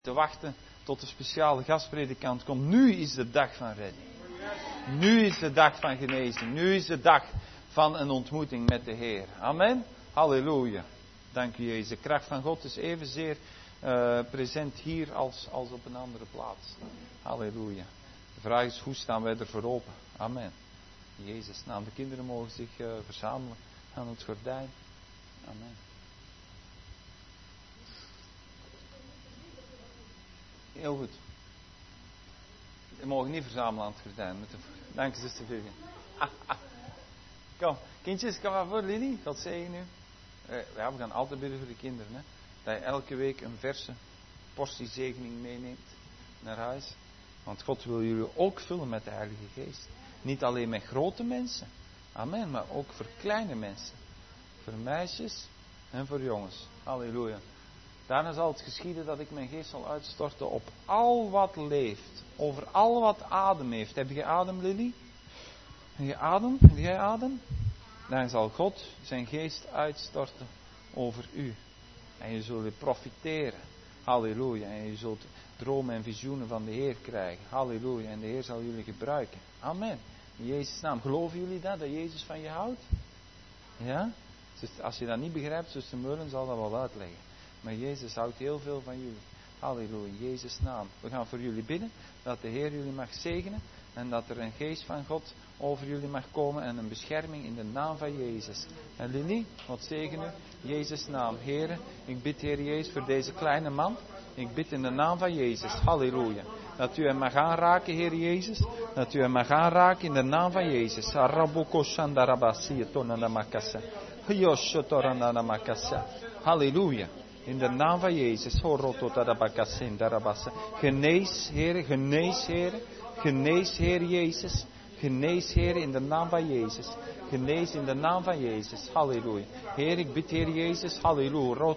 te wachten tot de speciale gastpredikant komt. Nu is de dag van redding. Nu is de dag van genezing. Nu is de dag van een ontmoeting met de Heer. Amen. Halleluja. Dank u Jezus. De kracht van God is evenzeer present hier als op een andere plaats. Halleluja. De vraag is, hoe staan wij ervoor open? Amen. In Jezus' naam. De kinderen mogen zich verzamelen aan het gordijn. Amen. Heel goed. We mogen niet verzamelen aan het gordijn. Dank je, zuster Vivian. Kom, kindjes, kom maar voor, Lili. God zegen u. We gaan altijd bidden voor de kinderen. Hè? Dat je elke week een verse portie zegening meeneemt naar huis. Want God wil jullie ook vullen met de Heilige Geest. Niet alleen met grote mensen. Amen. Maar ook voor kleine mensen. Voor meisjes en voor jongens. Halleluja. Daarna zal het geschieden dat ik mijn geest zal uitstorten op al wat leeft. Over al wat adem heeft. Heb je adem, Lily? Heb je adem? Heb jij adem? Dan zal God zijn geest uitstorten over u. En je zult profiteren. Halleluja. En je zult dromen en visioenen van de Heer krijgen. Halleluja. En de Heer zal jullie gebruiken. Amen. In Jezus' naam. Geloven jullie dat Jezus van je houdt? Ja? Dus als je dat niet begrijpt, zuster Meulen zal dat wel uitleggen. Maar Jezus houdt heel veel van jullie. Halleluja, in Jezus' naam. We gaan voor jullie bidden, dat de Heer jullie mag zegenen. En dat er een geest van God over jullie mag komen. En een bescherming in de naam van Jezus. En Lili, God zegen u. In Jezus' naam. Heer, ik bid Heer Jezus voor deze kleine man. Ik bid in de naam van Jezus. Halleluja. Dat u hem mag aanraken, Heer Jezus. Dat u hem mag aanraken in de naam van Jezus. Halleluja. In de naam van Jezus. Genees, Heer, genees, Heer. Genees, Heer Jezus. Genees, Heer, in de naam van Jezus. Genees in de naam van Jezus. Halleluja. Heer, ik bid, Heer Jezus. Halleluja.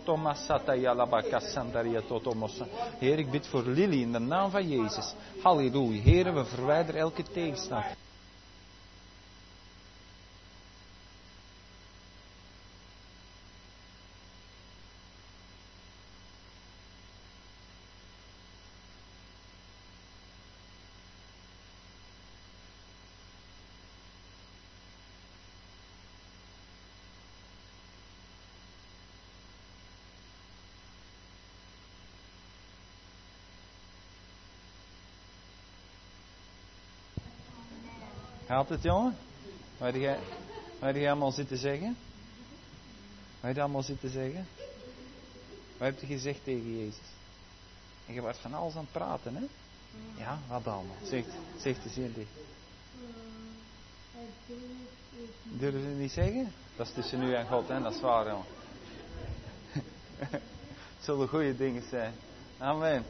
Heer, ik bid voor Lily in de naam van Jezus. Halleluja. Heer, we verwijderen elke tegenstand. Gaat het, jongen? Wat heb jij allemaal zitten zeggen? Wat heb je allemaal zitten zeggen? Wat heb je gezegd tegen Jezus? En je was van alles aan het praten, hè? Ja, wat allemaal? Zeg eens hier dicht. Durven ze niet zeggen? Dat is tussen u en God, hè? Dat is waar, jongen. Het zullen goede dingen zijn. Amen.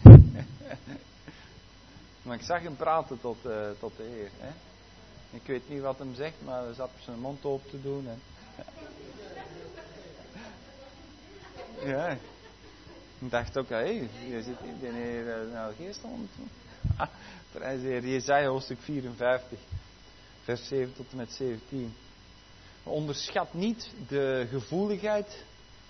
Maar ik zag hem praten tot de Heer, hè? Ik weet niet wat hem zegt, maar hij zat zijn mond open te doen. En... ja. Ik dacht ook, hé, je zit in de Heer nou geest om. Prijs de Heer. Jesaja hoofdstuk 54, vers 7 tot en met 17. Onderschat niet de gevoeligheid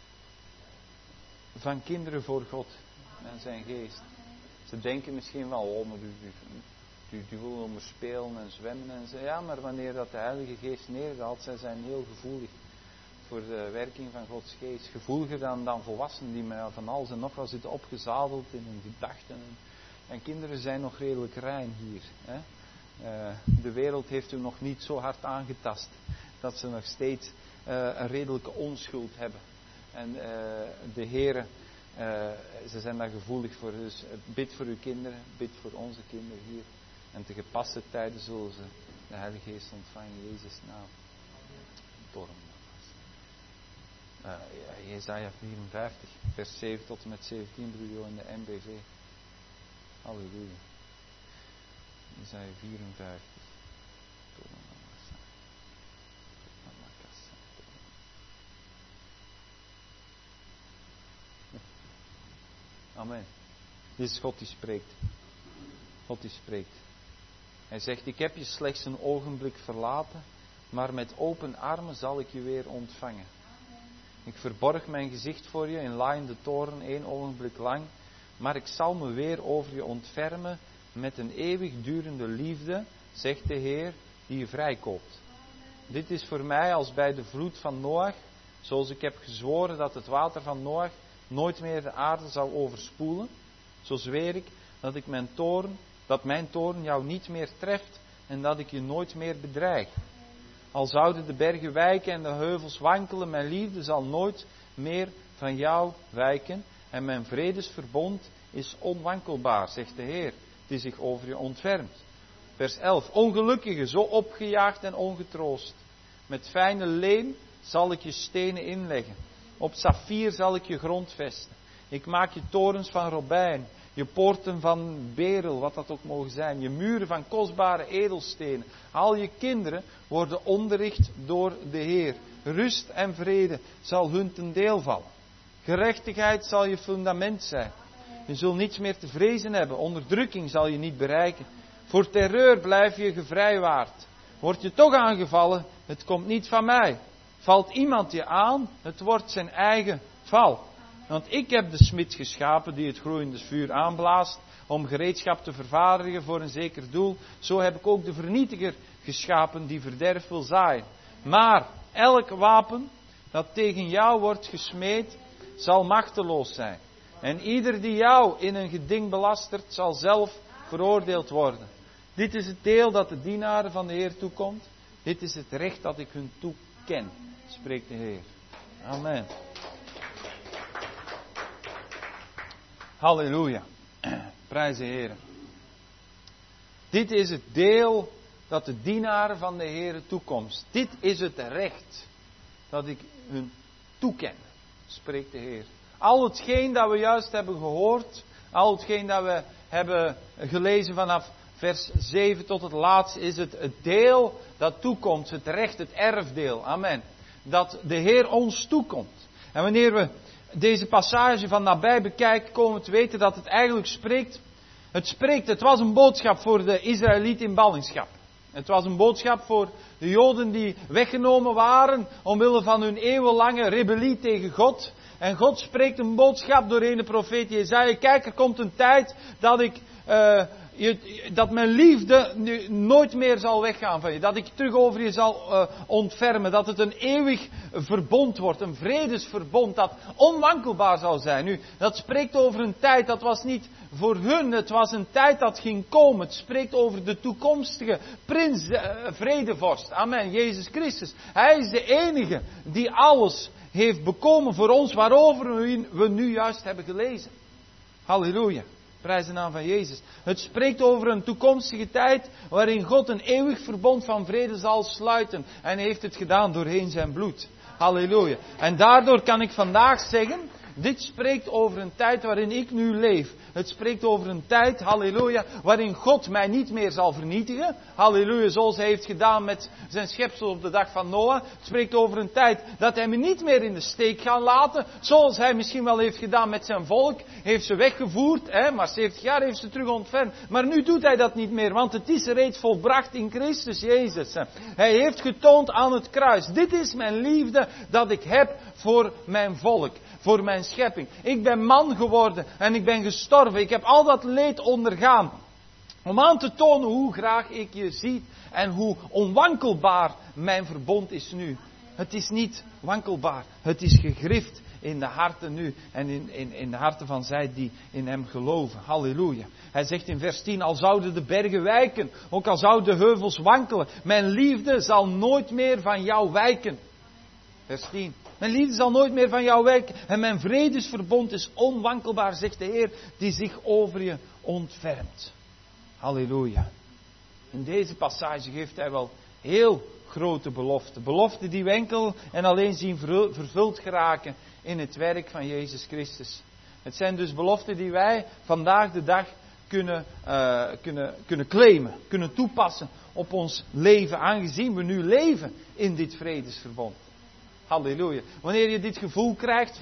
van kinderen voor God en zijn geest. Ze denken misschien wel, oh, maar die willen om spelen en zwemmen en zo. Ja, maar wanneer dat de Heilige Geest neerdaalt, zij zijn heel gevoelig voor de werking van Gods Geest. Gevoeliger dan volwassenen die met van alles en nog wat zitten opgezadeld in hun gedachten. En kinderen zijn nog redelijk rein hier. Hè? De wereld heeft u nog niet zo hard aangetast dat ze nog steeds een redelijke onschuld hebben. En de Heere, ze zijn daar gevoelig voor. Dus bid voor uw kinderen, bid voor onze kinderen hier. En te gepaste tijden zullen ze de Heilige Geest ontvangen in Jezus' naam. Jesaja 54, vers 7 tot en met 17, broeder in de MBV. Halleluja. Jesaja 54. Amen. Dit is God die spreekt. God die spreekt. Hij zegt, ik heb je slechts een ogenblik verlaten, maar met open armen zal ik je weer ontvangen. Ik verborg mijn gezicht voor je in laaiende toren 1 ogenblik lang, maar ik zal me weer over je ontfermen met een eeuwigdurende liefde, zegt de Heer, die je vrijkoopt. Dit is voor mij als bij de vloed van Noach, zoals ik heb gezworen dat het water van Noach nooit meer de aarde zou overspoelen. Zo zweer ik dat mijn toorn jou niet meer treft en dat ik je nooit meer bedreig. Al zouden de bergen wijken en de heuvels wankelen, mijn liefde zal nooit meer van jou wijken. En mijn vredesverbond is onwankelbaar, zegt de Heer, die zich over je ontfermt. Vers 11. Ongelukkige, zo opgejaagd en ongetroost. Met fijne leem zal ik je stenen inleggen. Op saffier zal ik je grondvesten. Ik maak je torens van robijn. Je poorten van berel, wat dat ook mogen zijn. Je muren van kostbare edelstenen. Al je kinderen worden onderricht door de Heer. Rust en vrede zal hun ten deel vallen. Gerechtigheid zal je fundament zijn. Je zult niets meer te vrezen hebben. Onderdrukking zal je niet bereiken. Voor terreur blijf je gevrijwaard. Word je toch aangevallen, het komt niet van mij. Valt iemand je aan, het wordt zijn eigen val. Want ik heb de smid geschapen die het gloeiende vuur aanblaast om gereedschap te vervaardigen voor een zeker doel. Zo heb ik ook de vernietiger geschapen die verderf wil zaaien. Maar elk wapen dat tegen jou wordt gesmeed, zal machteloos zijn. En ieder die jou in een geding belastert, zal zelf veroordeeld worden. Dit is het deel dat de dienaren van de Heer toekomt. Dit is het recht dat ik hun toeken, spreekt de Heer. Amen. Halleluja. Prijs de Heer. Dit is het deel dat de dienaren van de Heer toekomt. Dit is het recht dat ik hun toeken, spreekt de Heer. Al hetgeen dat we juist hebben gehoord, al hetgeen dat we hebben gelezen vanaf vers 7 tot het laatste, is het deel dat toekomt, het recht, het erfdeel. Amen. Dat de Heer ons toekomt. En wanneer we deze passage van nabij bekijken, komen we te weten dat het eigenlijk spreekt. Het was een boodschap voor de Israëlieten in ballingschap. Het was een boodschap voor de Joden die weggenomen waren omwille van hun eeuwenlange rebellie tegen God. En God spreekt een boodschap doorheen de profeet Jesaja. Kijk, er komt een tijd dat mijn liefde nu nooit meer zal weggaan van je. Dat ik terug over je zal ontfermen. Dat het een eeuwig verbond wordt. Een vredesverbond dat onwankelbaar zal zijn. Nu, dat spreekt over een tijd, dat was niet voor hun. Het was een tijd dat ging komen. Het spreekt over de toekomstige prins, vredevorst. Amen, Jezus Christus. Hij is de enige die alles heeft bekomen voor ons waarover we nu juist hebben gelezen. Halleluja. Prijs de naam van Jezus. Het spreekt over een toekomstige tijd waarin God een eeuwig verbond van vrede zal sluiten. En hij heeft het gedaan doorheen zijn bloed. Halleluja. En daardoor kan ik vandaag zeggen, dit spreekt over een tijd waarin ik nu leef. Het spreekt over een tijd, halleluja, waarin God mij niet meer zal vernietigen. Halleluja, zoals hij heeft gedaan met zijn schepsel op de dag van Noach. Het spreekt over een tijd dat hij me niet meer in de steek gaat laten. Zoals hij misschien wel heeft gedaan met zijn volk. Heeft ze weggevoerd, maar 70 jaar heeft ze terug ontfermd. Maar nu doet hij dat niet meer, want het is reeds volbracht in Christus Jezus. Hij heeft getoond aan het kruis. Dit is mijn liefde dat ik heb voor mijn volk. Voor mijn schepping. Ik ben man geworden en ik ben gestorven. Ik heb al dat leed ondergaan. Om aan te tonen hoe graag ik je zie en hoe onwankelbaar mijn verbond is nu. Het is niet wankelbaar. Het is gegrift in de harten nu en in de harten van zij die in hem geloven. Halleluja. Hij zegt in vers 10, al zouden de bergen wijken, ook al zouden de heuvels wankelen, mijn liefde zal nooit meer van jou wijken. Vers 10. Mijn liefde zal nooit meer van jou wijken. En mijn vredesverbond is onwankelbaar, zegt de Heer, die zich over je ontfermt. Halleluja. In deze passage geeft hij wel heel grote beloften. Beloften die we enkel en alleen zien vervuld geraken in het werk van Jezus Christus. Het zijn dus beloften die wij vandaag de dag kunnen claimen, kunnen toepassen op ons leven, aangezien we nu leven in dit vredesverbond. Halleluja. Wanneer je dit gevoel krijgt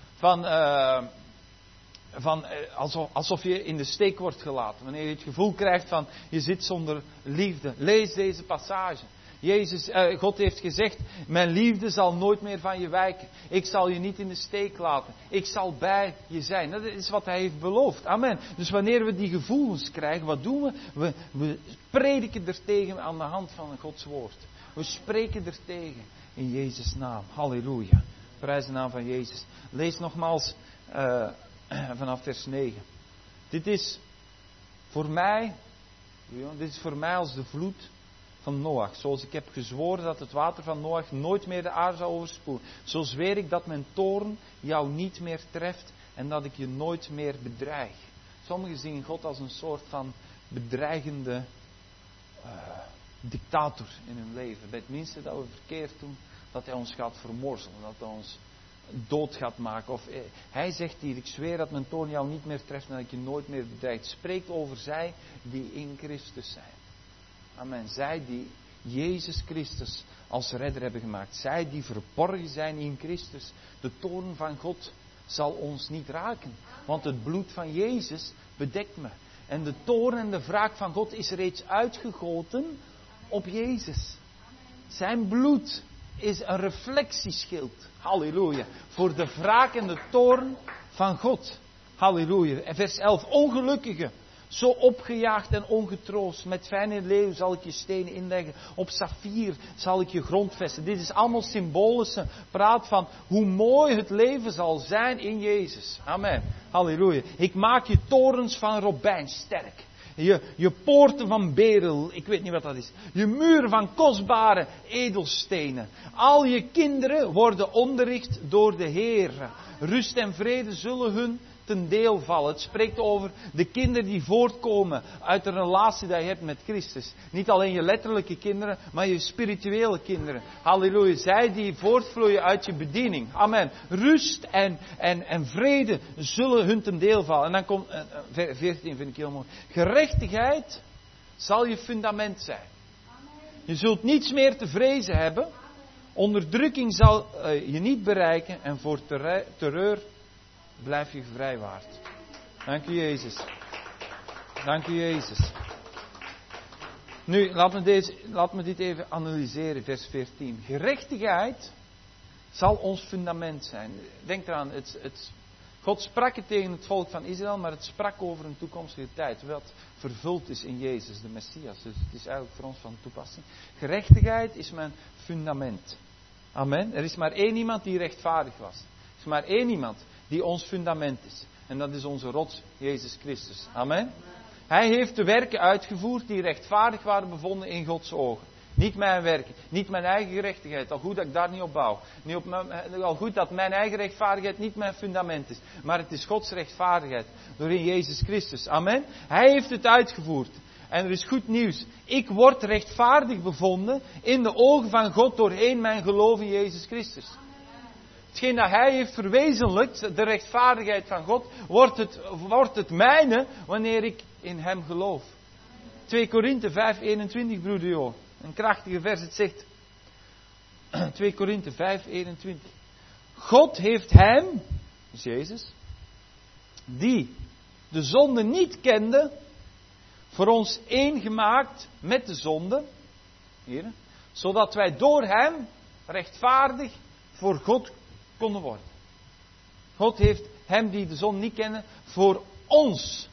alsof je in de steek wordt gelaten. Wanneer je het gevoel krijgt van je zit zonder liefde. Lees deze passage. God heeft gezegd, mijn liefde zal nooit meer van je wijken. Ik zal je niet in de steek laten. Ik zal bij je zijn. Dat is wat hij heeft beloofd. Amen. Dus wanneer we die gevoelens krijgen, wat doen we? We prediken er tegen aan de hand van Gods woord. We spreken er tegen in Jezus' naam. Halleluja. Prijs de naam van Jezus. Lees nogmaals vanaf vers 9. Dit is voor mij als de vloed van Noach. Zoals ik heb gezworen dat het water van Noach nooit meer de aarde zou overspoelen. Zo zweer ik dat mijn toorn jou niet meer treft en dat ik je nooit meer bedreig. Sommigen zien God als een soort van bedreigende dictator in hun leven. Bij het minste dat we verkeerd doen, dat hij ons gaat vermorzelen. Dat hij ons dood gaat maken. Of hij zegt hier, ik zweer dat mijn toorn jou niet meer treft en dat ik je nooit meer bedreigt. Spreekt over zij die in Christus zijn. Amen. Zij die Jezus Christus als redder hebben gemaakt. Zij die verborgen zijn in Christus. De toorn van God zal ons niet raken. Want het bloed van Jezus bedekt me. En de toorn en de wraak van God is reeds uitgegoten op Jezus. Zijn bloed is een reflectieschild. Halleluja. Voor de wraak en de toorn van God. Halleluja. En vers 11. Ongelukkige. Zo opgejaagd en ongetroost. Met fijne leeuw zal ik je stenen inleggen. Op saffier zal ik je grondvesten. Dit is allemaal symbolische praat van hoe mooi het leven zal zijn in Jezus. Amen. Halleluja. Ik maak je torens van robijn sterk. Je poorten van berel, ik weet niet wat dat is. Je muren van kostbare edelstenen. Al je kinderen worden onderricht door de Heer. Rust en vrede zullen hun ten deel vallen. Het spreekt over de kinderen die voortkomen uit de relatie die je hebt met Christus. Niet alleen je letterlijke kinderen, maar je spirituele kinderen. Halleluja. Zij die voortvloeien uit je bediening. Amen. Rust en vrede zullen hun ten deel vallen. En dan komt, 14 vind ik heel mooi. Gerechtigheid zal je fundament zijn. Je zult niets meer te vrezen hebben. Onderdrukking zal je niet bereiken. En voor terreur blijf je vrijwaard. Dank u Jezus. Dank u Jezus. Nu, laat me dit even analyseren, vers 14. Gerechtigheid zal ons fundament zijn. Denk eraan, God sprak het tegen het volk van Israël, maar het sprak over een toekomstige tijd. Wat vervuld is in Jezus, de Messias. Dus het is eigenlijk voor ons van toepassing. Gerechtigheid is mijn fundament. Amen. Er is maar één iemand die rechtvaardig was. Er is maar één iemand die ons fundament is. En dat is onze rots, Jezus Christus. Amen. Hij heeft de werken uitgevoerd die rechtvaardig waren bevonden in Gods ogen. Niet mijn werken, niet mijn eigen gerechtigheid. Al goed dat ik daar niet op bouw. Al goed dat mijn eigen rechtvaardigheid niet mijn fundament is. Maar het is Gods rechtvaardigheid door in Jezus Christus. Amen. Hij heeft het uitgevoerd. En er is goed nieuws. Ik word rechtvaardig bevonden in de ogen van God doorheen mijn geloof in Jezus Christus. Hetgeen dat hij heeft verwezenlijkt, de rechtvaardigheid van God, wordt het mijne wanneer ik in hem geloof. 2 Korinthe 5:21, broeder Jo. Een krachtige vers, het zegt. 2 Korinthe 5:21. God heeft hem, dus Jezus, die de zonde niet kende, voor ons één gemaakt met de zonde, hier, zodat wij door hem rechtvaardig voor God konden worden. God heeft hem die de zon niet kennen voor ons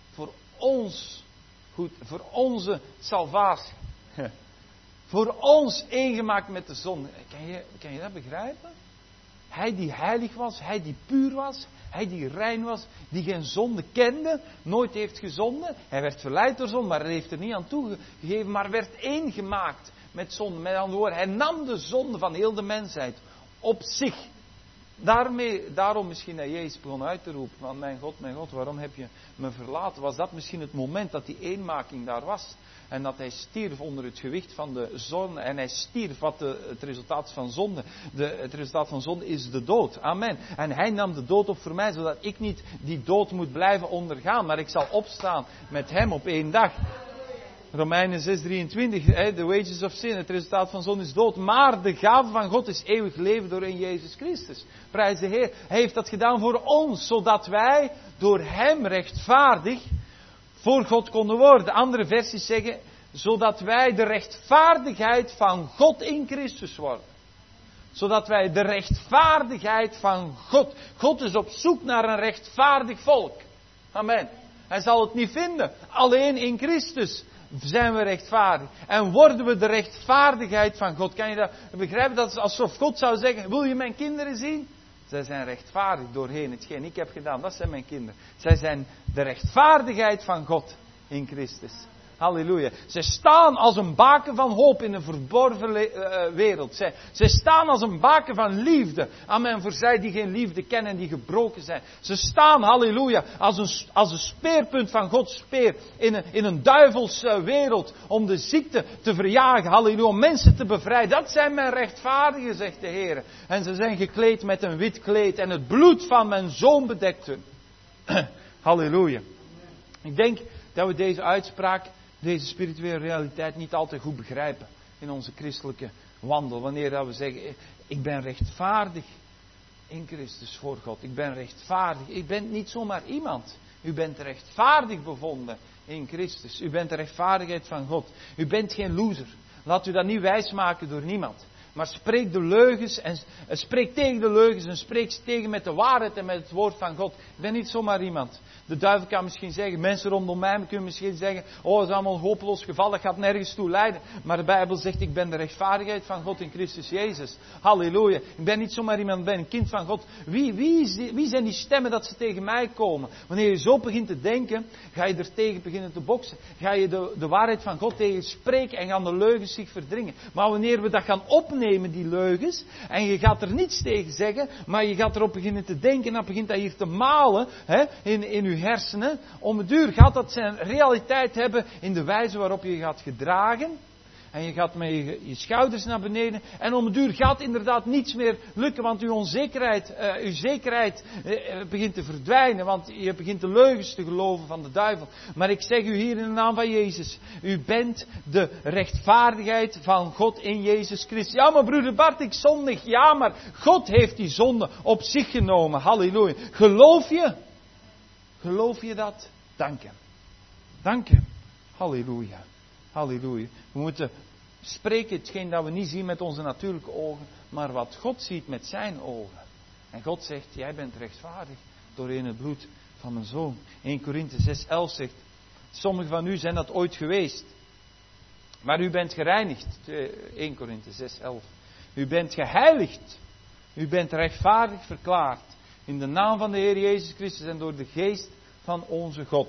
goed, voor onze salvatie, voor ons eengemaakt met de zon. Kan je dat begrijpen? Hij die heilig was, hij die puur was, hij die rein was, die geen zonde kende, nooit heeft gezonden. Hij werd verleid door zonde, maar hij heeft er niet aan toegegeven, maar werd één gemaakt met zonde. Met andere woorden, hij nam de zonde van heel de mensheid op zich. Daarom misschien dat Jezus begon uit te roepen van mijn God, waarom heb je me verlaten? Was dat misschien het moment dat die eenmaking daar was? En dat hij stierf onder het gewicht van de zonde. En hij stierf wat het resultaat van zonde. Het resultaat van zonde is de dood. Amen. En hij nam de dood op voor mij, zodat ik niet die dood moet blijven ondergaan. Maar ik zal opstaan met hem op één dag. Romeinen 6:23, the wages of sin, het resultaat van zonde is dood. Maar de gave van God is eeuwig leven door in Jezus Christus. Prijs de Heer. Hij heeft dat gedaan voor ons, zodat wij door hem rechtvaardig voor God konden worden. Andere versies zeggen, zodat wij de rechtvaardigheid van God in Christus worden. Zodat wij de rechtvaardigheid van God. God is op zoek naar een rechtvaardig volk. Amen. Hij zal het niet vinden. Alleen in Christus zijn we rechtvaardig. En worden we de rechtvaardigheid van God. Kan je dat begrijpen? Dat is alsof God zou zeggen, wil je mijn kinderen zien? Zij zijn rechtvaardig doorheen hetgeen ik heb gedaan. Dat zijn mijn kinderen. Zij zijn de rechtvaardigheid van God in Christus. Halleluja. Zij staan als een baken van hoop in een verborgen wereld. Zij staan als een baken van liefde. Amen. Voor zij die geen liefde kennen en die gebroken zijn. Ze staan, halleluja, als een speerpunt van Gods speer in een duivelse wereld. Om de ziekte te verjagen. Halleluja. Om mensen te bevrijden. Dat zijn mijn rechtvaardigen, zegt de Heer. En ze zijn gekleed met een wit kleed. En het bloed van mijn zoon bedekt hun. Halleluja. Ik denk dat we deze uitspraak, deze spirituele realiteit niet altijd goed begrijpen in onze christelijke wandel. Wanneer dat we zeggen, ik ben rechtvaardig in Christus voor God. Ik ben rechtvaardig. Ik ben niet zomaar iemand. U bent rechtvaardig bevonden in Christus. U bent de rechtvaardigheid van God. U bent geen loser. Laat u dat niet wijsmaken door niemand. Maar spreek de leugens en spreek tegen de leugens en spreek ze tegen met de waarheid en met het woord van God. Ik ben niet zomaar iemand. De duivel kan misschien zeggen, mensen rondom mij kunnen misschien zeggen, oh, het is allemaal een hopeloos geval, dat gaat nergens toe leiden. Maar de Bijbel zegt, ik ben de rechtvaardigheid van God in Christus Jezus. Halleluja. Ik ben niet zomaar iemand, ik ben een kind van God. Wie zijn die stemmen dat ze tegen mij komen? Wanneer je zo begint te denken, ga je er tegen beginnen te boksen. Ga je de waarheid van God tegen spreken en gaan de leugens zich verdringen. Maar wanneer we dat gaan opnemen, die leugens, en je gaat er niets tegen zeggen, maar je gaat erop beginnen te denken, en dan begint dat hier te malen, in je hersenen. Om het duur gaat dat zijn realiteit hebben in de wijze waarop je gaat gedragen. En je gaat met je schouders naar beneden. En om het duur gaat inderdaad niets meer lukken. Want uw zekerheid begint te verdwijnen. Want je begint de leugens te geloven van de duivel. Maar ik zeg u hier in de naam van Jezus. U bent de rechtvaardigheid van God in Jezus Christus. Ja, maar broeder Bart, ik zondig. Ja, maar God heeft die zonde op zich genomen. Halleluja. Geloof je dat? Dank hem. Dank hem. Halleluja. Halleluja. We moeten spreken hetgeen dat we niet zien met onze natuurlijke ogen, maar wat God ziet met zijn ogen. En God zegt, jij bent rechtvaardig door in het bloed van mijn zoon. 1 Korinthe 6:11 zegt, sommigen van u zijn dat ooit geweest. Maar u bent gereinigd. 1 Korinthe 6:11. U bent geheiligd. U bent rechtvaardig verklaard. In de naam van de Heer Jezus Christus en door de geest van onze God.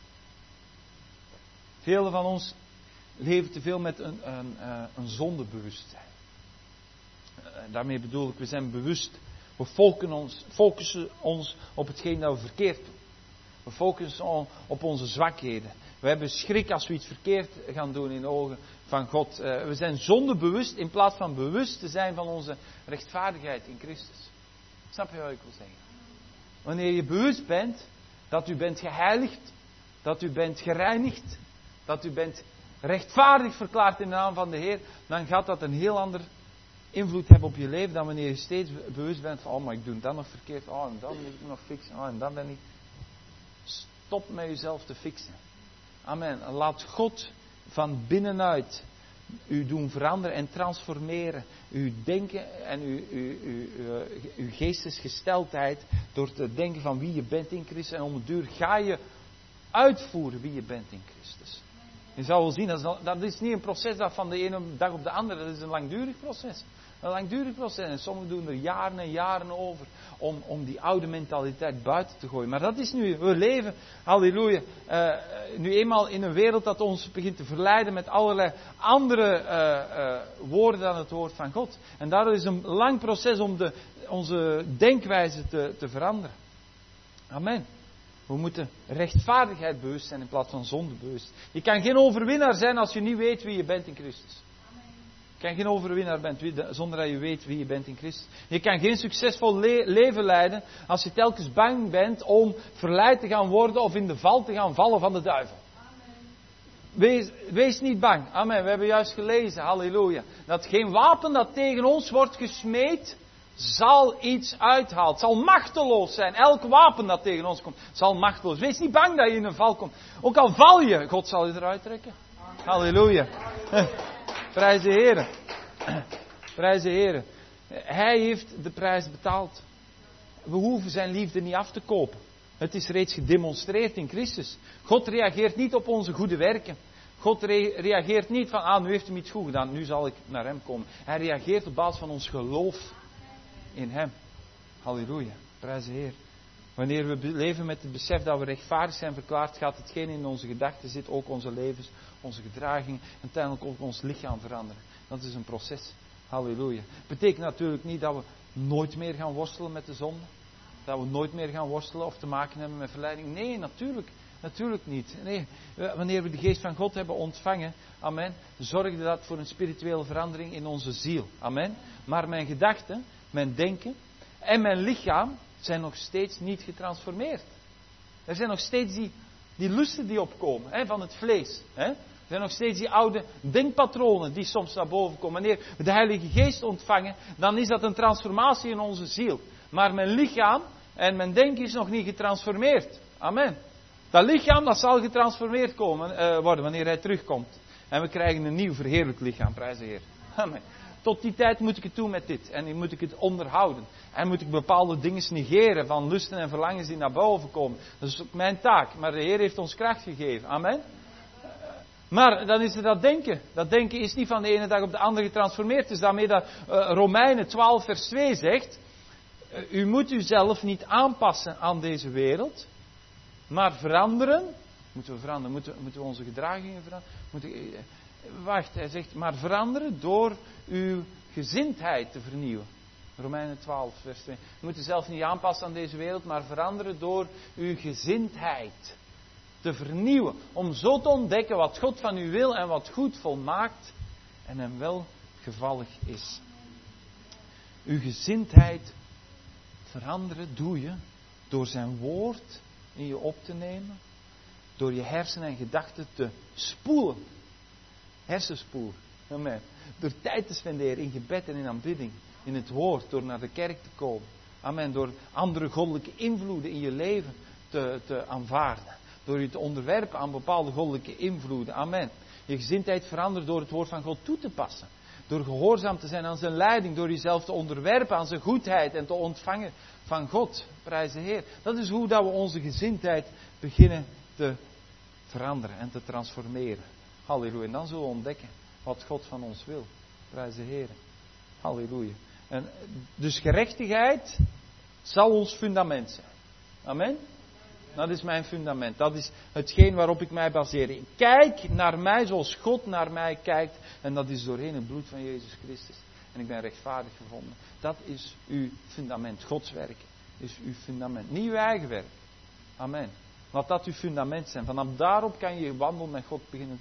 Velen van ons leven te veel met een zondebewustzijn. Daarmee bedoel ik, we zijn bewust. We focussen ons op hetgeen dat we verkeerd doen. We focussen op onze zwakheden. We hebben schrik als we iets verkeerd gaan doen in de ogen van God. We zijn zondebewust in plaats van bewust te zijn van onze rechtvaardigheid in Christus. Snap je wat ik wil zeggen? Wanneer je bewust bent dat u bent geheiligd, dat u bent gereinigd, dat u bent rechtvaardig verklaard in de naam van de Heer, dan gaat dat een heel ander invloed hebben op je leven dan wanneer je steeds bewust bent van, oh, maar ik doe dat nog verkeerd, oh, en dan moet ik nog fixen, oh, en dan ben ik. Stop met jezelf te fixen. Amen. Laat God van binnenuit u doen veranderen en transformeren. Uw denken en uw geestesgesteldheid door te denken van wie je bent in Christus. En om het duur ga je uitvoeren wie je bent in Christus. Je zal wel zien, dat is niet een proces dat van de ene dag op de andere, dat is een langdurig proces. Een langdurig proces. En sommigen doen er jaren en jaren over om die oude mentaliteit buiten te gooien. Maar dat is nu, we leven, halleluja, nu eenmaal in een wereld dat ons begint te verleiden met allerlei andere woorden dan het woord van God. En daardoor is een lang proces om onze denkwijze te veranderen. Amen. We moeten rechtvaardigheid bewust zijn in plaats van zonde bewust. Je kan geen overwinnaar zijn als je niet weet wie je bent in Christus. Je kan geen overwinnaar zijn zonder dat je weet wie je bent in Christus. Je kan geen succesvol leven leiden als je telkens bang bent om verleid te gaan worden of in de val te gaan vallen van de duivel. Wees niet bang. Amen. We hebben juist gelezen, halleluja, dat geen wapen dat tegen ons wordt gesmeed zal iets uithalen. Het zal machteloos zijn. Elk wapen dat tegen ons komt, zal machteloos. Wees niet bang dat je in een val komt. Ook al val je, God zal je eruit trekken. Halleluja. Prijs de Heer. Prijs de Heer. Hij heeft de prijs betaald. We hoeven zijn liefde niet af te kopen. Het is reeds gedemonstreerd in Christus. God reageert niet op onze goede werken. God reageert niet van, nu heeft hij iets goed gedaan, nu zal ik naar hem komen. Hij reageert op basis van ons geloof in hem. Halleluja. Prijs de Heer. Wanneer we leven met het besef dat we rechtvaardig zijn verklaard, gaat hetgeen in onze gedachten zit, ook onze levens, onze gedragingen en uiteindelijk ook ons lichaam veranderen. Dat is een proces. Halleluja. Betekent natuurlijk niet dat we nooit meer gaan worstelen met de zonde. Dat we nooit meer gaan worstelen of te maken hebben met verleiding. Nee, natuurlijk niet. Nee, wanneer we de geest van God hebben ontvangen, amen, zorgde dat voor een spirituele verandering in onze ziel. Amen. Maar mijn gedachten, mijn denken en mijn lichaam zijn nog steeds niet getransformeerd. Er zijn nog steeds die lusten die opkomen, van het vlees. Er zijn nog steeds die oude denkpatronen die soms naar boven komen. Wanneer we de Heilige Geest ontvangen, dan is dat een transformatie in onze ziel. Maar mijn lichaam en mijn denken is nog niet getransformeerd. Amen. Dat lichaam, dat zal getransformeerd worden wanneer hij terugkomt. En we krijgen een nieuw verheerlijk lichaam, prijs de Heer. Amen. Tot die tijd moet ik het doen met dit. En moet ik het onderhouden. En moet ik bepaalde dingen negeren van lusten en verlangens die naar boven komen. Dat is ook mijn taak. Maar de Heer heeft ons kracht gegeven. Amen. Maar dan is er dat denken. Dat denken is niet van de ene dag op de andere getransformeerd. Dus daarmee dat Romeinen 12 vers 2 zegt. U moet uzelf niet aanpassen aan deze wereld. Maar veranderen. Moeten we veranderen? Moeten we onze gedragingen veranderen? Wacht, hij zegt, maar veranderen door uw gezindheid te vernieuwen. Romeinen 12, vers 2. Je moet jezelf niet aanpassen aan deze wereld, maar veranderen door uw gezindheid te vernieuwen. Om zo te ontdekken wat God van u wil en wat goed volmaakt en hem welgevallig is. Uw gezindheid veranderen doe je door zijn woord in je op te nemen. Door je hersenen en gedachten te spoelen. Hersenspoel. Amen. Door tijd te spenderen in gebed en in aanbidding. In het woord. Door naar de kerk te komen. Amen. Door andere goddelijke invloeden in je leven te aanvaarden. Door je te onderwerpen aan bepaalde goddelijke invloeden. Amen. Je gezindheid verandert door het woord van God toe te passen. Door gehoorzaam te zijn aan zijn leiding. Door jezelf te onderwerpen aan zijn goedheid. En te ontvangen van God. Prijs de Heer. Dat is hoe dat we onze gezindheid beginnen te veranderen en te transformeren. Halleluja. En dan zullen we ontdekken wat God van ons wil. Prijs de Heer. Halleluja. En dus gerechtigheid zal ons fundament zijn. Amen. Dat is mijn fundament. Dat is hetgeen waarop ik mij baseer. Ik kijk naar mij zoals God naar mij kijkt. En dat is doorheen het bloed van Jezus Christus. En ik ben rechtvaardig gevonden. Dat is uw fundament. Gods werk is uw fundament. Niet uw eigen werk. Amen. Laat dat uw fundament zijn. Vanaf daarop kan je je wandel met God beginnen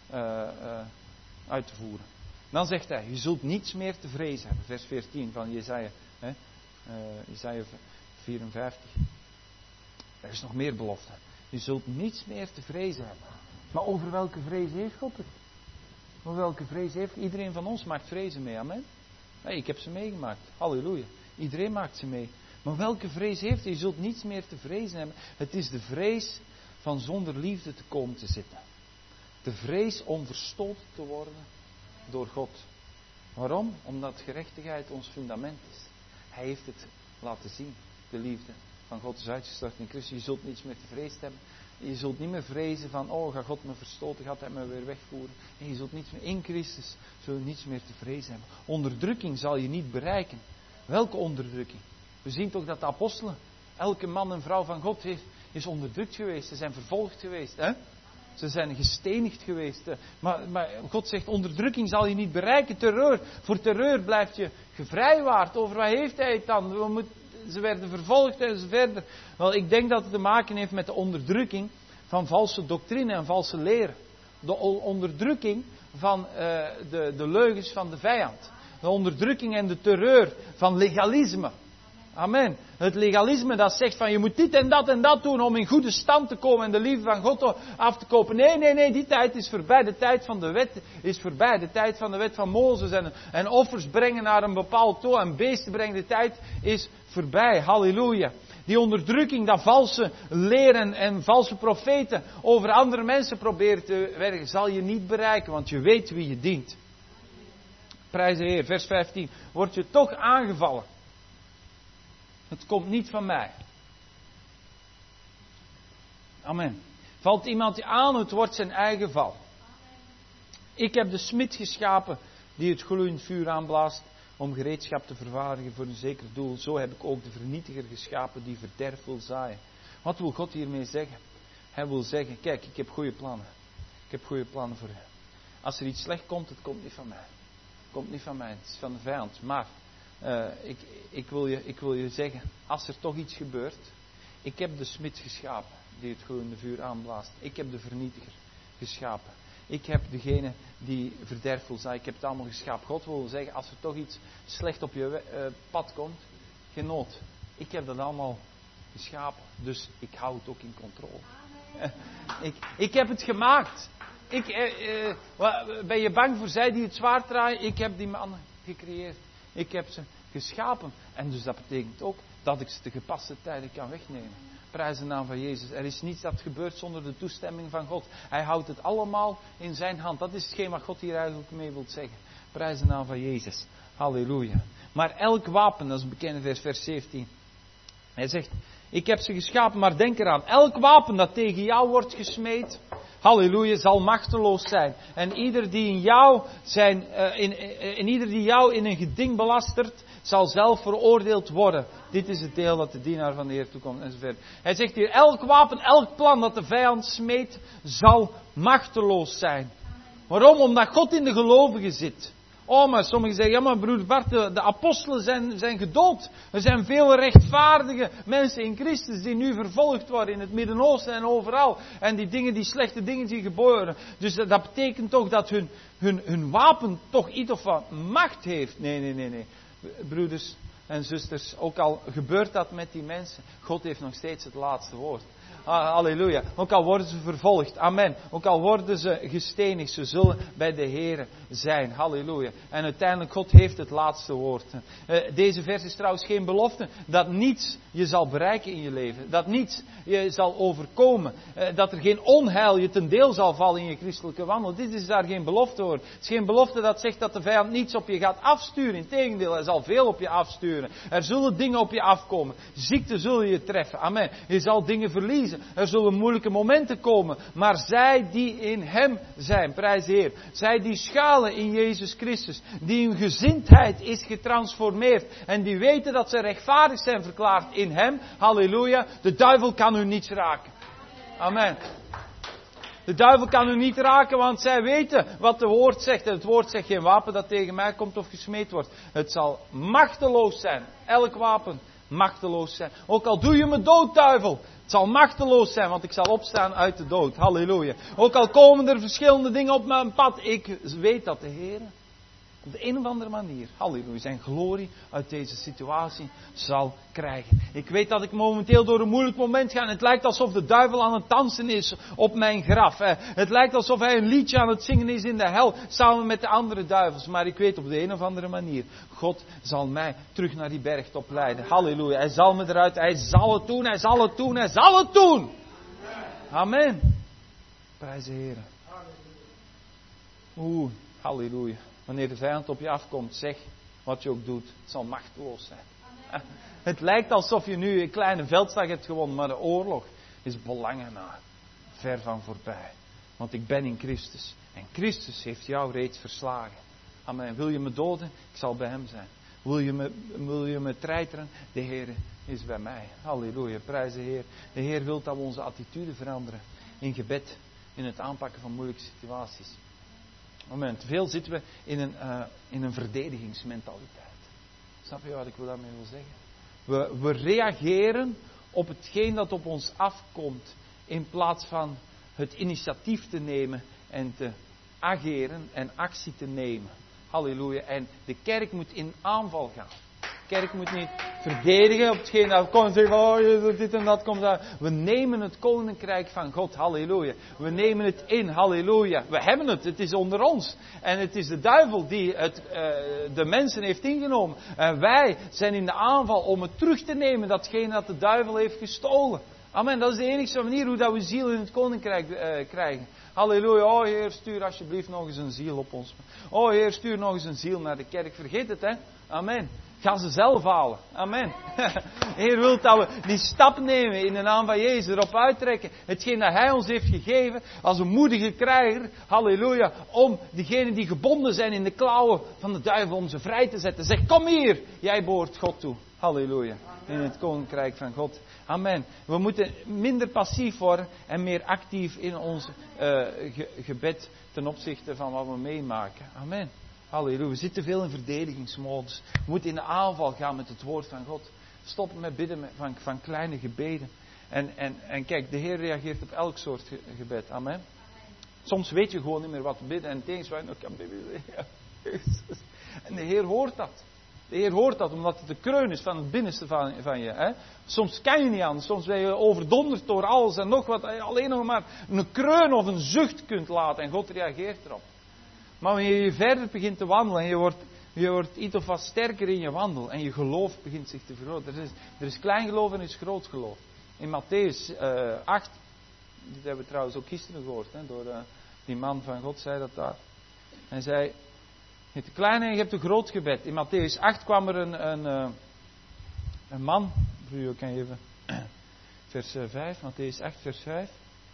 uit te voeren. Dan zegt hij, je zult niets meer te vrezen hebben. Vers 14 van Jesaja, Jesaja 54. Er is nog meer belofte. Je zult niets meer te vrezen hebben. Maar over welke vrees heeft God het? Over welke vrees heeft iedereen van ons maakt vrezen mee, amen? Nee, ik heb ze meegemaakt. Halleluja. Iedereen maakt ze mee. Maar welke vrees heeft hij? Je zult niets meer te vrezen hebben. Het is de vrees van zonder liefde te komen te zitten. De vrees om verstoten te worden door God. Waarom? Omdat gerechtigheid ons fundament is. Hij heeft het laten zien. De liefde van God is uitgestort in Christus. Je zult niets meer te vrezen hebben. Je zult niet meer vrezen van, gaat God me verstoten, gaat hij me weer wegvoeren. En je zult niets meer in Christus, zult niets meer te vrezen hebben. Onderdrukking zal je niet bereiken. Welke onderdrukking? We zien toch dat de apostelen, elke man en vrouw van God is onderdrukt geweest. Ze zijn vervolgd geweest. Hè? Ze zijn gestenigd geweest. Maar God zegt, onderdrukking zal je niet bereiken. Terreur. Voor terreur blijft je gevrijwaard. Over wat heeft hij het dan? Ze werden vervolgd en zo verder. Wel, ik denk dat het te maken heeft met de onderdrukking van valse doctrine en valse leren. De onderdrukking van de leugens van de vijand. De onderdrukking en de terreur van legalisme. Amen. Het legalisme dat zegt van je moet dit en dat doen om in goede stand te komen en de liefde van God af te kopen. Nee, die tijd is voorbij. De tijd van de wet is voorbij. De tijd van de wet van Mozes en offers brengen naar een bepaald doel en beesten brengen. De tijd is voorbij. Halleluja. die onderdrukking, dat valse leren en valse profeten over andere mensen proberen te werken, zal je niet bereiken, want je weet wie je dient. Prijs de Heer, vers 15. Word je toch aangevallen? Het komt niet van mij. Amen. Valt iemand je aan, het wordt zijn eigen val. Ik heb de smid geschapen die het gloeiend vuur aanblaast om gereedschap te vervaardigen voor een zeker doel. Zo heb ik ook de vernietiger geschapen die verderf wil zaaien. Wat wil God hiermee zeggen? Hij wil zeggen, kijk, ik heb goede plannen. Ik heb goede plannen voor u. Als er iets slecht komt, het komt niet van mij. Het komt niet van mij, het is van de vijand. Maar ik wil je zeggen, als er toch iets gebeurt, ik heb de smid geschapen die het gloeiende vuur aanblaast. Ik heb de vernietiger geschapen. Ik heb degene die verderf wil zijn. Ik heb het allemaal geschapen. God wil zeggen, als er toch iets slecht op je pad komt, geen nood. Ik heb dat allemaal geschapen. Dus ik hou het ook in controle. Ik heb het gemaakt. Ben je bang voor zij die het zwaard draaien? Ik heb die mannen gecreëerd. Ik heb ze geschapen. En dus dat betekent ook dat ik ze te gepaste tijden kan wegnemen. Prijs de naam van Jezus. Er is niets dat gebeurt zonder de toestemming van God. Hij houdt het allemaal in zijn hand. Dat is hetgeen wat God hier eigenlijk mee wil zeggen. Prijs de naam van Jezus. Halleluja. Maar elk wapen, dat is een bekende vers 17. Hij zegt, ik heb ze geschapen, maar denk eraan. Elk wapen dat tegen jou wordt gesmeed, halleluja, zal machteloos zijn. En ieder die jou in een geding belastert, zal zelf veroordeeld worden. Dit is het deel dat de dienaar van de Heer toekomt enzovoort. Hij zegt hier, elk wapen, elk plan dat de vijand smeedt, zal machteloos zijn. Waarom? Omdat God in de gelovigen zit. Oh, maar sommigen zeggen, ja maar broeder Bart, de apostelen zijn gedood. Er zijn veel rechtvaardige mensen in Christus die nu vervolgd worden in het Midden-Oosten en overal. En die slechte dingen die gebeuren. Dus dat betekent toch dat hun wapen toch iets of wat macht heeft. Nee. Broeders en zusters, ook al gebeurt dat met die mensen, God heeft nog steeds het laatste woord. Halleluja. Ook al worden ze vervolgd. Amen. Ook al worden ze gestenigd. Ze zullen bij de Heer zijn. Halleluja. En uiteindelijk God heeft het laatste woord. Deze vers is trouwens geen belofte. Dat niets je zal bereiken in je leven. Dat niets je zal overkomen. Dat er geen onheil je ten deel zal vallen in je christelijke wandel. Dit is daar geen belofte voor. Het is geen belofte dat zegt dat de vijand niets op je gaat afsturen. Integendeel, hij zal veel op je afsturen. Er zullen dingen op je afkomen. Ziekte zullen je treffen. Amen. Je zal dingen verliezen. Er zullen moeilijke momenten komen. Maar zij die in hem zijn, prijs de Heer. Zij die schalen in Jezus Christus. Die hun gezindheid is getransformeerd. En die weten dat ze rechtvaardig zijn verklaard in hem. Halleluja. De duivel kan u niets raken. Amen. De duivel kan u niet raken, want zij weten wat het woord zegt. En het woord zegt geen wapen dat tegen mij komt of gesmeed wordt. Het zal machteloos zijn. Elk wapen machteloos zijn. Ook al doe je me dood, duivel. Het zal machteloos zijn, want ik zal opstaan uit de dood. Halleluja. Ook al komen er verschillende dingen op mijn pad. Ik weet dat de Heer op de een of andere manier, halleluja, zijn glorie uit deze situatie zal krijgen. Ik weet dat ik momenteel door een moeilijk moment ga. En het lijkt alsof de duivel aan het dansen is op mijn graf. Het lijkt alsof hij een liedje aan het zingen is in de hel, samen met de andere duivels. Maar ik weet op de een of andere manier, God zal mij terug naar die bergtop leiden. Halleluja. Hij zal me eruit, hij zal het doen, hij zal het doen, hij zal het doen. Amen. Prijs de Heer. Halleluja. Wanneer de vijand op je afkomt, zeg wat je ook doet. Het zal machteloos zijn. Amen. Het lijkt alsof je nu een kleine veldslag hebt gewonnen, maar de oorlog is belangen na. Ver van voorbij. Want ik ben in Christus. En Christus heeft jou reeds verslagen. Amen. Wil je me doden? Ik zal bij hem zijn. Wil je me treiteren? De Heer is bij mij. Halleluja. Prijs de Heer. De Heer wil dat we onze attitude veranderen. In gebed. In het aanpakken van moeilijke situaties. Moment, veel zitten we in een verdedigingsmentaliteit. Snap je wat ik daarmee wil zeggen? We reageren op hetgeen dat op ons afkomt, in plaats van het initiatief te nemen en te ageren en actie te nemen. Halleluja. En de kerk moet in aanval gaan. kerk moet niet verdedigen op hetgeen dat komt en zeggen van, oh, Jezus, dit en dat komt uit. We nemen het koninkrijk van God, halleluja. We nemen het in, halleluja. We hebben het is onder ons. En het is de duivel die de mensen heeft ingenomen. En wij zijn in de aanval om het terug te nemen, datgene dat de duivel heeft gestolen. Amen, dat is de enige manier hoe dat we ziel in het koninkrijk krijgen. Halleluja, oh Heer, stuur alsjeblieft nog eens een ziel op ons. Oh Heer, stuur nog eens een ziel naar de kerk. Vergeet het, hè. Amen. Ga ze zelf halen. Amen. Heer wil dat we die stap nemen in de naam van Jezus, erop uittrekken. Hetgeen dat Hij ons heeft gegeven als een moedige krijger. Halleluja. Om diegenen die gebonden zijn in de klauwen van de duivel, om ze vrij te zetten. Zeg, kom hier. Jij behoort God toe. Halleluja. In het koninkrijk van God. Amen. We moeten minder passief worden en meer actief in ons gebed ten opzichte van wat we meemaken. Amen. Halleluja. We zitten veel in verdedigingsmodus. We moeten in de aanval gaan met het woord van God. Stoppen met bidden van kleine gebeden. En kijk, de Heer reageert op elk soort gebed. Amen. Soms weet je gewoon niet meer wat bidden en eens waar je nog kan bidden. En de Heer hoort dat. De Heer hoort dat omdat het de kreun is van het binnenste van je. Hè? Soms kan je niet anders. Soms ben je overdonderd door alles en nog wat. Alleen nog maar een kreun of een zucht kunt laten. En God reageert erop. Maar wanneer je verder begint te wandelen. En je wordt iets of wat sterker in je wandel. En je geloof begint zich te vergroten. Er is klein geloof en er is groot geloof. In Mattheüs 8. Dit hebben we trouwens ook gisteren gehoord. Hè, door die man van God zei dat daar. Hij zei... Je hebt een klein en je hebt een groot gebed. In Mattheüs 8 kwam er een man. Brujo, kan je even. Vers 5. Mattheüs 8, vers 5.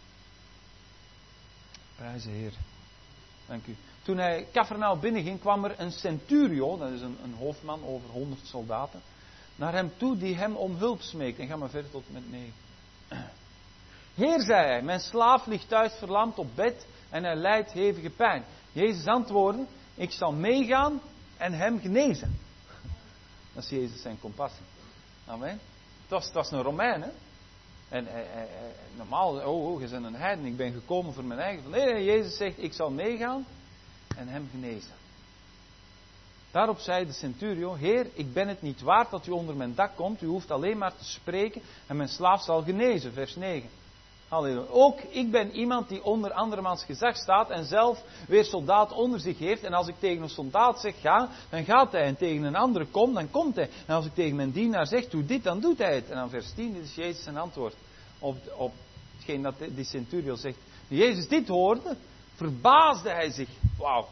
Prijs de Heer. Dank u. Toen hij Capernaum binnenging, kwam er een centurio. Dat is een hoofdman over 100 soldaten. Naar hem toe die hem om hulp smeekt. En ga maar verder tot met 9. Heer, zei hij. Mijn slaaf ligt thuis verlamd op bed. En hij lijdt hevige pijn. Jezus antwoordde. Ik zal meegaan en hem genezen. Dat is Jezus zijn compassie. Amen. Het was een Romein, hè. En normaal, je bent een heiden, ik ben gekomen voor mijn eigen. Nee, Jezus zegt, ik zal meegaan en hem genezen. Daarop zei de centurio, Heer, ik ben het niet waard dat u onder mijn dak komt. U hoeft alleen maar te spreken en mijn slaaf zal genezen. Vers 9. Halleluja. Ook ik ben iemand die onder andermans gezag staat en zelf weer soldaat onder zich heeft. En als ik tegen een soldaat zeg ga, dan gaat hij. En tegen een andere kom, dan komt hij. En als ik tegen mijn dienaar zeg doe dit, dan doet hij het. En dan vers 10, dit is Jezus zijn antwoord op hetgeen dat die centurio zegt. Jezus dit hoorde, verbaasde hij zich. Wauw.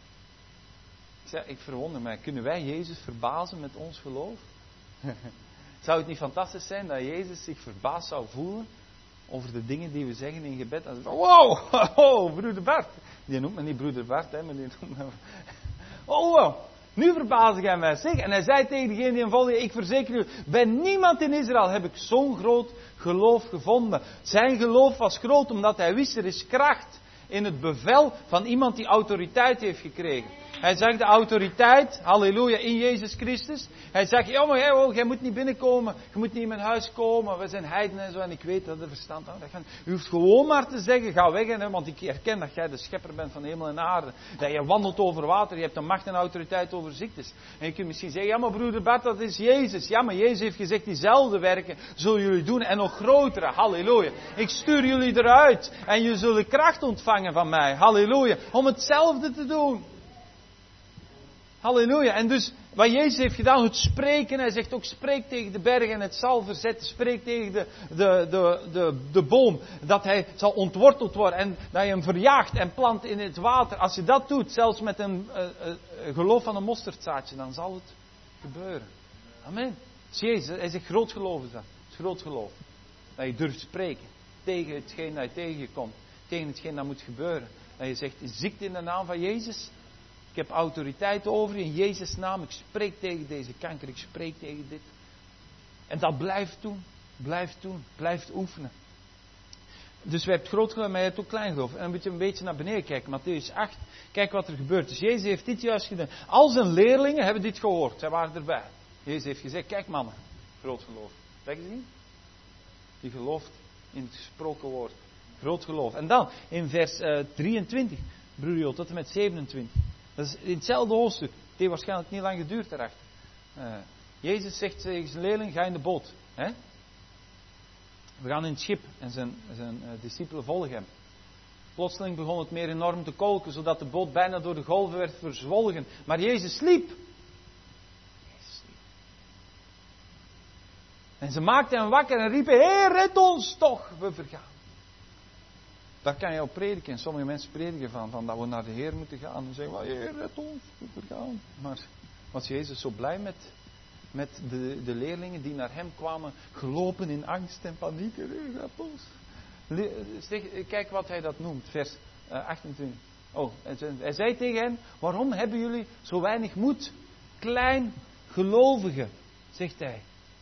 Ik verwonder mij, kunnen wij Jezus verbazen met ons geloof? Zou het niet fantastisch zijn dat Jezus zich verbaasd zou voelen over de dingen die we zeggen in gebed? En van, wow, broeder Bart. Die noemt me niet broeder Bart, hè, maar die noemt me... wow, nu verbaas ik mij. Zeg. En hij zei tegen degene die hem volgde, ik verzeker u, bij niemand in Israël heb ik zo'n groot geloof gevonden. Zijn geloof was groot omdat hij wist, er is kracht in het bevel van iemand die autoriteit heeft gekregen. Hij zag de autoriteit, halleluja, in Jezus Christus. Hij zegt, ja maar jij moet niet binnenkomen, je moet niet in mijn huis komen, we zijn heidenen en zo. En ik weet dat de verstand aan. U hoeft gewoon maar te zeggen, ga weg, hè, want ik herken dat jij de schepper bent van hemel en aarde. Dat je wandelt over water, je hebt een macht en autoriteit over ziektes. En je kunt misschien zeggen, ja maar broeder Bart, dat is Jezus. Ja maar Jezus heeft gezegd, diezelfde werken zullen jullie doen en nog grotere, halleluja. Ik stuur jullie eruit en jullie zullen kracht ontvangen van mij, halleluja, om hetzelfde te doen. Halleluja. En dus wat Jezus heeft gedaan, het spreken. Hij zegt ook spreek tegen de bergen en het zal verzetten. Spreek tegen de boom. Dat hij zal ontworteld worden. En dat je hem verjaagt en plant in het water. Als je dat doet, zelfs met een geloof van een mosterdzaadje, dan zal het gebeuren. Amen. Dus Jezus, hij zegt groot geloof is dat. Het is groot geloof. Dat je durft spreken. Tegen hetgeen dat je tegenkomt. Tegen hetgeen dat moet gebeuren. Dat je zegt, ziekte in de naam van Jezus. Ik heb autoriteit over je in Jezus' naam. Ik spreek tegen deze kanker. Ik spreek tegen dit. En dat blijft doen. Blijft oefenen. Dus wij hebben groot geloof, maar je hebt ook klein geloof. En dan moet je een beetje naar beneden kijken. Mattheüs 8. Kijk wat er gebeurt. Dus Jezus heeft dit juist gedaan. Al zijn leerlingen hebben dit gehoord. Zij waren erbij. Jezus heeft gezegd, kijk mannen. Groot geloof. Heb je gezien? Die gelooft in het gesproken woord. Groot geloof. En dan in vers 23. Broeder tot en met 27. Dat is in hetzelfde hoofdstuk. Het heeft waarschijnlijk niet lang geduurd daarachter. Jezus zegt tegen zijn leerling, ga in de boot. Hè? We gaan in het schip en zijn discipelen volgen hem. Plotseling begon het meer enorm te kolken, zodat de boot bijna door de golven werd verzwolgen. Maar Jezus sliep. En ze maakten hem wakker en riepen, Heer, red ons toch, we vergaan. Daar kan je op prediken. En sommige mensen prediken van dat we naar de Heer moeten gaan. En zeggen, Heer, red ons, we vergaan. Maar was Jezus zo blij met de leerlingen die naar hem kwamen, gelopen in angst en paniek. Heer, red ons. Kijk wat hij dat noemt, vers 28. Hij zei tegen hen, waarom hebben jullie zo weinig moed? Klein gelovigen, zegt hij.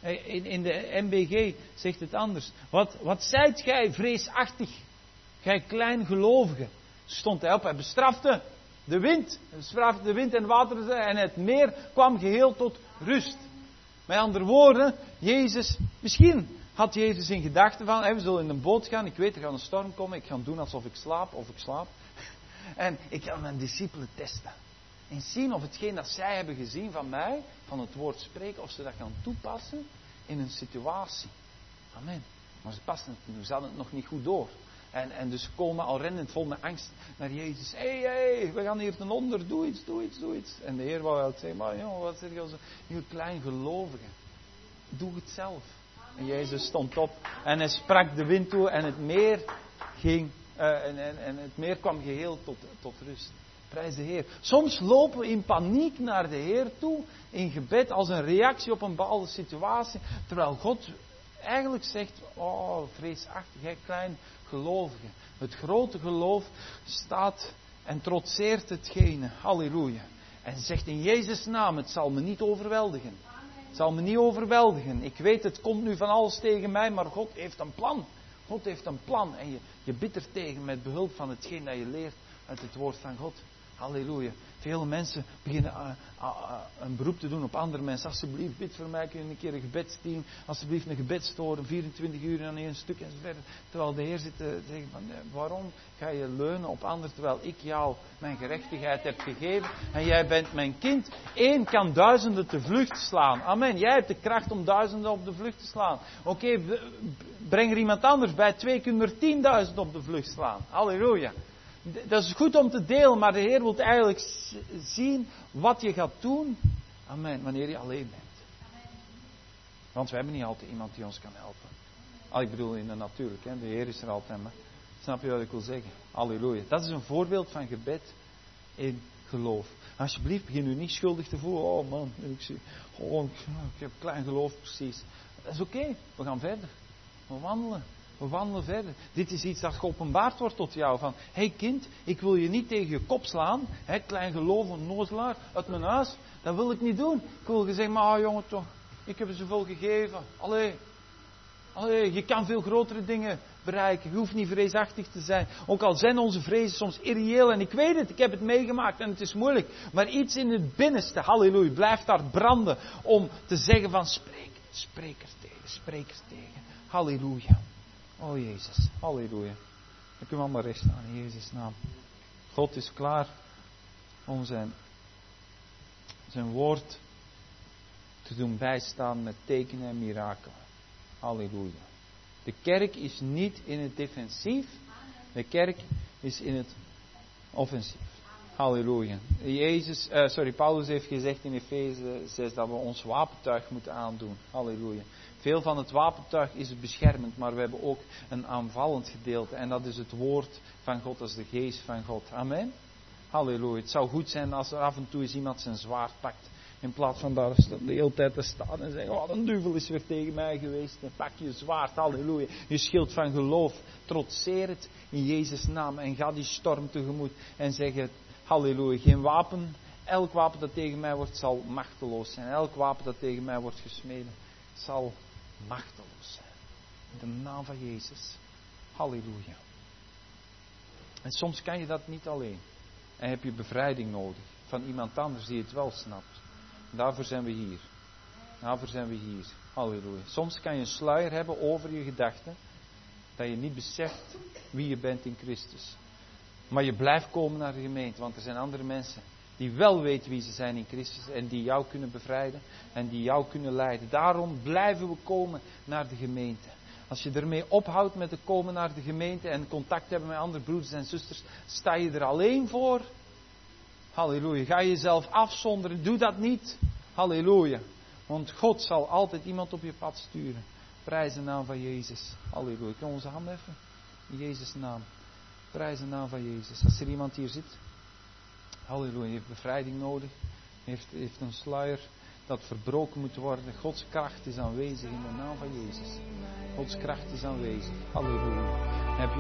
In de MBG zegt het anders. Wat zijt gij vreesachtig? Gij klein gelovige. Stond hij op, hij bestrafte de wind. Hij bestrafte de wind en water en het meer kwam geheel tot rust. Met andere woorden, misschien had Jezus in gedachten van, we zullen in een boot gaan, ik weet er gaat een storm komen, ik ga doen alsof ik slaap. En ik ga mijn discipelen testen. En zien of hetgeen dat zij hebben gezien van mij, van het woord spreken, of ze dat gaan toepassen in een situatie. Amen. Maar ze passen het nu, ze hadden het nog niet goed door. En dus komen al rennend vol met angst naar Jezus. Hey, we gaan hier ten onder, doe iets. En de Heer wou wel zeggen, maar jongen, wat zeg je als een heel klein gelovige. Doe het zelf. En Jezus stond op en hij sprak de wind toe en het meer ging, en het meer kwam geheel tot rust. Prijs de Heer. Soms lopen we in paniek naar de Heer toe, in gebed, als een reactie op een bepaalde situatie, terwijl God eigenlijk zegt, vreesachtig, jij klein gelovige. Het grote geloof staat en trotseert hetgene. Halleluja. En zegt in Jezus' naam, het zal me niet overweldigen. Het zal me niet overweldigen. Ik weet, het komt nu van alles tegen mij, maar God heeft een plan. God heeft een plan. En je bidt er tegen met behulp van hetgeen dat je leert uit het woord van God. Halleluja. Vele mensen beginnen een beroep te doen op andere mensen. Alsjeblieft, bid voor mij, kun je een keer een gebedsteam. Alsjeblieft een gebedstoren, 24 uur aan één stuk en zo verder. Terwijl de Heer zit te zeggen van, waarom ga je leunen op anderen terwijl ik jou mijn gerechtigheid heb gegeven. En jij bent mijn kind. Eén kan duizenden te vlucht slaan. Amen. Jij hebt de kracht om duizenden op de vlucht te slaan. Oké, breng er iemand anders bij. 2 kunnen er 10.000 op de vlucht slaan. Halleluja. Dat is goed om te delen, maar de Heer wil eigenlijk zien wat je gaat doen. Amen, wanneer je alleen bent. Want we hebben niet altijd iemand die ons kan helpen. Ik bedoel in de natuurlijk, hè. De Heer is er altijd. Maar snap je wat ik wil zeggen? Halleluja. Dat is een voorbeeld van gebed in geloof. Alsjeblieft, begin u niet schuldig te voelen. Oh man, ik heb klein geloof precies. Dat is oké, we gaan verder. We wandelen. We wandelen verder. Dit is iets dat geopenbaard wordt tot jou. Van, hey kind, ik wil je niet tegen je kop slaan. Klein geloof, een nozelaar, uit mijn huis. Dat wil ik niet doen. Ik wil je zeggen, maar jongen toch, ik heb je zoveel gegeven. Allee, je kan veel grotere dingen bereiken. Je hoeft niet vreesachtig te zijn. Ook al zijn onze vrezen soms irreëel. En ik weet het, ik heb het meegemaakt en het is moeilijk. Maar iets in het binnenste, halleluja, blijft daar branden. Om te zeggen van, spreek er tegen. Halleluja. Oh Jezus, halleluja. Dan kunnen we allemaal recht staan in Jezus' naam. God is klaar om zijn woord te doen bijstaan met tekenen en mirakelen. Halleluja. De kerk is niet in het defensief. De kerk is in het offensief. Halleluja. Paulus heeft gezegd in Efeze 6 dat we ons wapentuig moeten aandoen. Halleluja. Veel van het wapentuig is beschermend, maar we hebben ook een aanvallend gedeelte. En dat is het woord van God, dat is de geest van God. Amen. Halleluja. Het zou goed zijn als er af en toe eens iemand zijn zwaard pakt. In plaats van daar de hele tijd te staan en zeggen, een duivel is weer tegen mij geweest. En pak je zwaard, halleluja. Je schild van geloof. Trotseer het in Jezus' naam. En ga die storm tegemoet. En zeg, halleluja, geen wapen. Elk wapen dat tegen mij wordt, zal machteloos zijn. Elk wapen dat tegen mij wordt gesmeden, zal machteloos zijn. In de naam van Jezus. Halleluja. En soms kan je dat niet alleen. En heb je bevrijding nodig. Van iemand anders die het wel snapt. Daarvoor zijn we hier. Halleluja. Soms kan je een sluier hebben over je gedachten. Dat je niet beseft wie je bent in Christus. Maar je blijft komen naar de gemeente. Want er zijn andere mensen Die wel weten wie ze zijn in Christus en die jou kunnen bevrijden en die jou kunnen leiden. Daarom blijven we komen naar de gemeente. Als je ermee ophoudt met te komen naar de gemeente en contact hebben met andere broeders en zusters, sta je er alleen voor. Halleluja. Ga je jezelf afzonderen. Doe dat niet. Halleluja. Want God zal altijd iemand op je pad sturen. Prijs de naam van Jezus. Halleluja. Kan onze handen even? In Jezus' naam. Prijs de naam van Jezus. Als er iemand hier zit. Halleluja. Heeft bevrijding nodig. Heeft een sluier dat verbroken moet worden. Gods kracht is aanwezig in de naam van Jezus. Gods kracht is aanwezig. Halleluja.